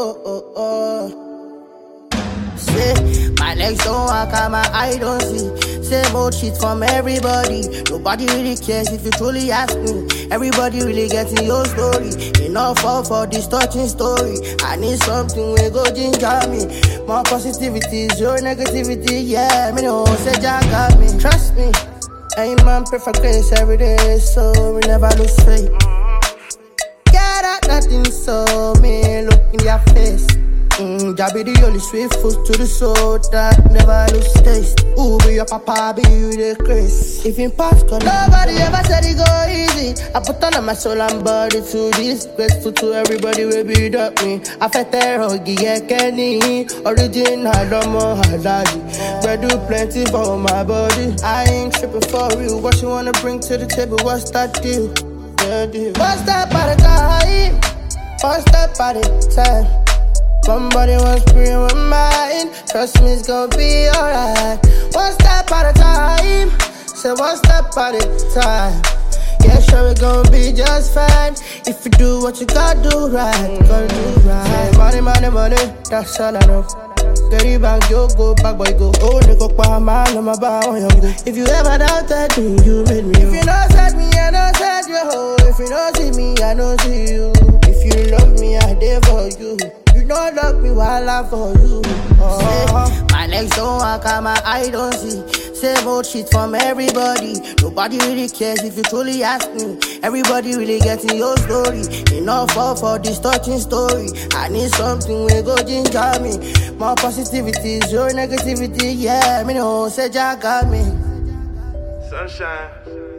Say, my legs don't walk and my eye don't see. Same old shit from everybody. Nobody really cares if you truly ask me. Everybody really getting your story. Enough for this touching story. I need something where go ginger me. More positivity, zero negativity. Yeah, me no say Jack got me. Trust me, ain't man pray for grace every day, so we never lose faith. Get out nothing, so me look in their face. Jabby the only sweet food to the soul that never lose taste. Who be your papa, be you the grace. If in past God, nobody ever said it go easy. I put all of my soul and body to this. Grateful to everybody will beat up me. I felt terror, get Kenny. Original, no more halali. But do plenty for my body. I ain't tripping for real. What you wanna bring to the table? What's that deal? One step at a time. One step at a time. Somebody wants free with mine. Trust me, it's gonna be alright. One step at a time. Say one step at a time. Yeah, sure, it's gonna be just fine. If you do what you gotta do right, gotta do right. Say money, money, money, that's all I know. Get it back, yo, go back, boy, go. Oh, they go pa man, I'm about on your go. If you ever doubted me, you made me. If you know said me, I know said you. If you don't see me, I don't see you. If you love me, I there for you. You don't love me while I for you. Say, my legs don't walk and my eye don't see. Same old shit from everybody. Nobody really cares if you truly ask me. Everybody really getting your story. Enough for this touching story. I need something where go ginger me. More positivity, zero negativity. Yeah, me no say Jack got me. Sunshine.